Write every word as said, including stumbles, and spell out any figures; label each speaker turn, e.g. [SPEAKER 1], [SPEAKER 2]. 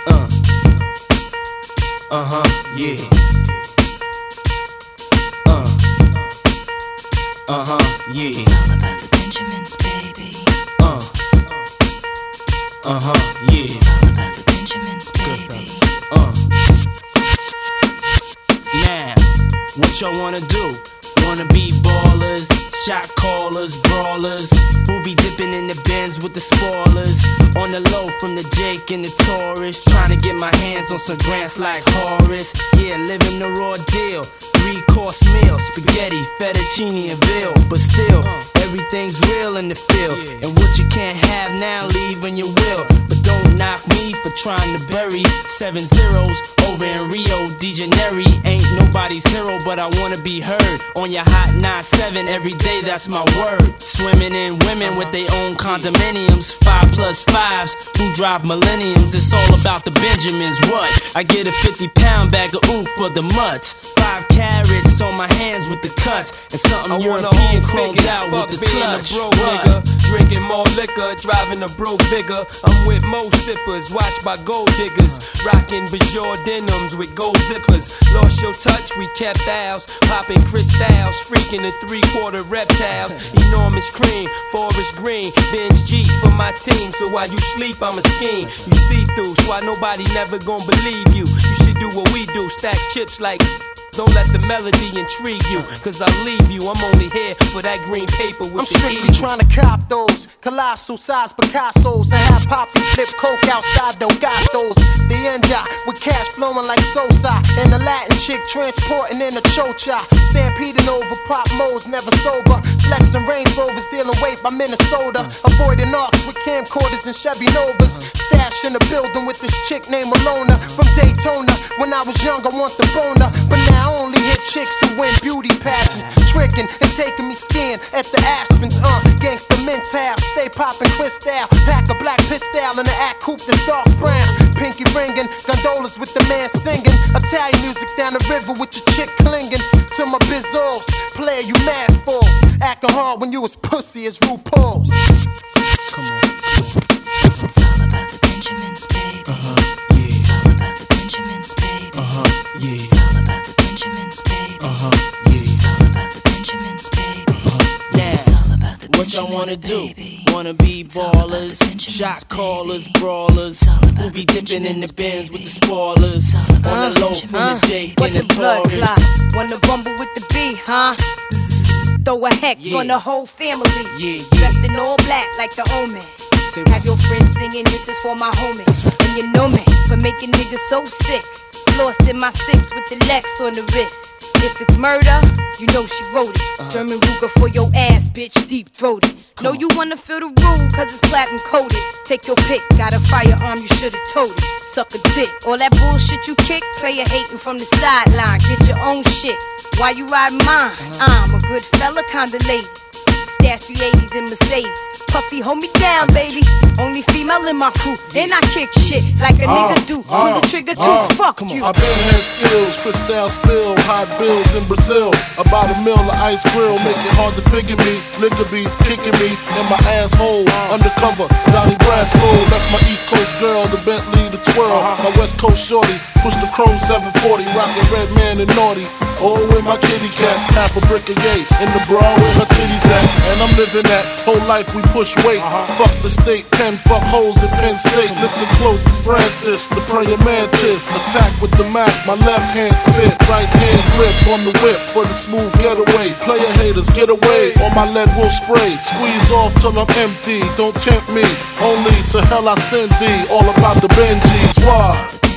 [SPEAKER 1] Uh. Uh-huh, yeah. Uh. Uh-huh, yeah.
[SPEAKER 2] It's all about the Benjamins, baby.
[SPEAKER 1] Uh. Uh-huh, yeah.
[SPEAKER 2] It's all about the Benjamins, baby.
[SPEAKER 1] Uh. Now, what y'all wanna do? Wanna be ballers, shot callers, brawlers, who be dipping in the Benz with the spoilers. On the low from the Jake and the Taurus, trying to get my hands on some grants like Horace. Yeah, living the raw deal, three course meal, spaghetti, fettuccine and veal. But still, everything's real in the field, and what you can't have now, leave when you will. But don't knock me for trying to bury seven zeros over in Rio de Janeiro. Ain't nobody's hero, but I wanna be heard on your hot nine seven every day, that's my word. Swimming in women with their own condominiums, five plus fives who drive millenniums. It's all about the Benjamins, what? I get a fifty pound bag of oof for the mutts, five carrots on my hands with the cuts, and something I European chromed out with the clutch.
[SPEAKER 3] Broke nigga, drinking more liquor, driving a broke bigger. I'm with mo sippers, watched by gold diggers, rocking Bajor denims with gold zippers. Lost your touch, we kept ours, popping crystals, freaking the three-quarter reptiles. Enormous cream, forest green, binge G for my team. So while you sleep, I'm a scheme. You see through, so why nobody never gon' believe you. You should do what we do, stack chips like. Don't let the melody intrigue you, cause I'll leave you. I'm only here for that green paper with
[SPEAKER 4] I'm
[SPEAKER 3] the
[SPEAKER 4] strictly
[SPEAKER 3] Eagles.
[SPEAKER 4] trying to cop those colossal size Picassos and have Poppy flip coke outside Del Gastos. The end with cash flowing like Sosa, and the Latin chick transporting in a chocha. Stampeding over pop modes, never sober. Flexing Range Rovers, dealing weight by Minnesota. Avoiding arcs with camcorders and Chevy Novas. Stash in the building with this chick named Alona from Daytona. When I was young, I want the boner, but now I only hit chicks who win beauty pageants, tricking and taking me skiing at the Aspens. Uh, gangsta mental, stay popping crystal, pack a black pistol in the act coupe that's dark brown. Pinky ringing, gondolas with the man singing. Italian music down the river with your chick clinging to my bizzos. Player, you mad fools, acting hard when you was pussy as RuPaul's.
[SPEAKER 1] Come on.
[SPEAKER 2] It's all about the Benjamins, baby.
[SPEAKER 1] Uh-huh, yeah.
[SPEAKER 2] It's all about the Benjamins, baby.
[SPEAKER 1] Uh-huh, yeah.
[SPEAKER 2] It's all about the Benjamins, baby.
[SPEAKER 1] Uh-huh, yeah.
[SPEAKER 2] It's all about the Benjamins, baby.
[SPEAKER 1] Uh-huh. Now,
[SPEAKER 2] It's all about the
[SPEAKER 1] what y'all wanna
[SPEAKER 2] Benjamins,
[SPEAKER 1] do?
[SPEAKER 2] baby.
[SPEAKER 1] Wanna be
[SPEAKER 2] It's all about the
[SPEAKER 1] ballers,
[SPEAKER 2] Benjamins,
[SPEAKER 1] shot callers,
[SPEAKER 2] baby.
[SPEAKER 1] brawlers,
[SPEAKER 2] It's all about
[SPEAKER 1] who be
[SPEAKER 2] the
[SPEAKER 1] dipping in the
[SPEAKER 2] Benjamins,
[SPEAKER 1] Benz with the
[SPEAKER 2] baby.
[SPEAKER 1] spoilers.
[SPEAKER 2] It's all about
[SPEAKER 1] On the
[SPEAKER 2] the
[SPEAKER 1] low from the
[SPEAKER 2] Benjamins.
[SPEAKER 1] Jake
[SPEAKER 5] What
[SPEAKER 1] and
[SPEAKER 5] the
[SPEAKER 1] the
[SPEAKER 5] blood
[SPEAKER 1] Taurus.
[SPEAKER 5] clot? Wanna rumble with the B, huh? Bzzz, throw a hex
[SPEAKER 1] Yeah.
[SPEAKER 5] on the whole family.
[SPEAKER 1] Yeah, yeah.
[SPEAKER 5] Dressed in all black like the omen.
[SPEAKER 1] Say
[SPEAKER 5] Have
[SPEAKER 1] what?
[SPEAKER 5] your friends singing, this is for my homies. And you know me for making niggas so sick. Lost in my six with the Lex on the wrist. If it's murder, you know she wrote it.
[SPEAKER 1] Uh-huh.
[SPEAKER 5] German Ruger for your ass, bitch, deep throated. Know you wanna feel the rule, cause it's platinum coated. Take your pick, got a firearm, you should've told it. Suck a dick, all that bullshit you kick, player hating from the sideline. Get your own shit, why you ride mine? I'm a good fella, kinda lady. Stash three eighties in Mercedes. Puffy, hold me down, baby. Only female in my crew. And I kick shit like a nigga do. Pull the trigger too, fuck you.
[SPEAKER 6] I been had skills, Cristal spill, hot bills in Brazil. About a mill of ice grill, make it hard to figure me. Nigga be kicking me in my asshole. Undercover, Donnie Brasco. Left my East Coast girl, the Bentley, the twirl. My West Coast shorty, push the chrome seven forty. Rockin' red man and naughty. Oh, with my kitty cat, half a brick of yay. In the bra where her titties at. And I'm living that whole life we push weight. Fuck the state pen, fuck hoes in Penn State. Listen close, it's Francis, the praying mantis. Attack with the Mac, my left hand spit, right hand grip on the whip for the smooth getaway. Player haters, get away, or my lead will spray. Squeeze off till I'm empty, don't tempt me. Only to hell I send thee, all about the Benjis. Why?